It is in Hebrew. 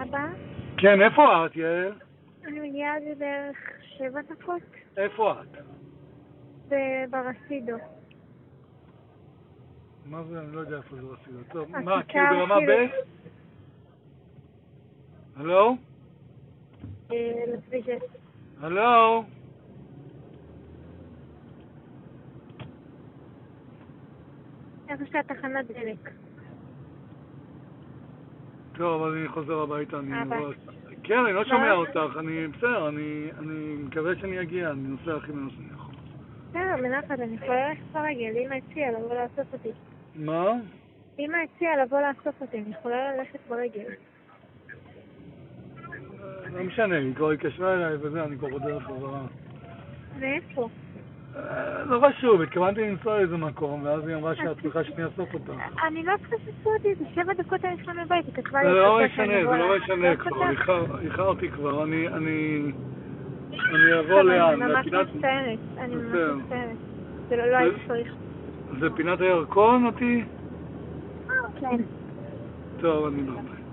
אבא? כן, איפה את, יעל? אני מגיעה לזה בערך 7 דקות. איפה את? ברסידו. מה זה? אני לא יודע איפה זה רסידו. טוב, הכיכר מה, כאילו ברמה כאילו. ב'? הלו? לכביש 6. הלו? איפה שהתחנת דלק. טוב, אז אני חוזר הביתה, אני אבא. רואה... כן, אני לא שומע אותך, אני בסדר, אני מקווה שאני אגיע, אני נוסע הכי מנוס אני יכול. בסדר, מנחת, אני יכולה ללכת ברגל, אמא הציעה לבוא לאסוף אותי. מה? אמא הציעה לבוא לאסוף אותי, אני יכולה ללכת ברגל. לא משנה, היא כבר התקשרה אליי וזה, אני כבר בדרך חזרה. מאיפה? לא חשוב, התכוונתי לנסוע לאיזה מקום, ואז היא אמרה שאת צריכה שאני אאסוף אותך. אני לא צריכה לנסוע אותי, זה 7 דקות אני צריכה מבית, היא כתבה לי... זה לא משנה כבר, איחרתי כבר, אני אבוא לאן? אני ממש מצטערת, זה לא הייתי צריך. זה פינת הירקון אותי? כן. טוב, אני לא.